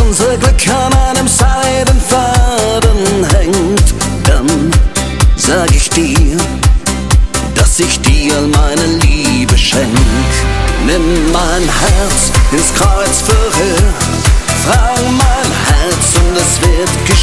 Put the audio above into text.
unser Glück an einem Seidenfaden hängt, dann sag ich dir, dass ich dir meine Liebe schenk. Nimm mein Herz ins Kreuz verhör, frag mein Herz und es wird geschehen.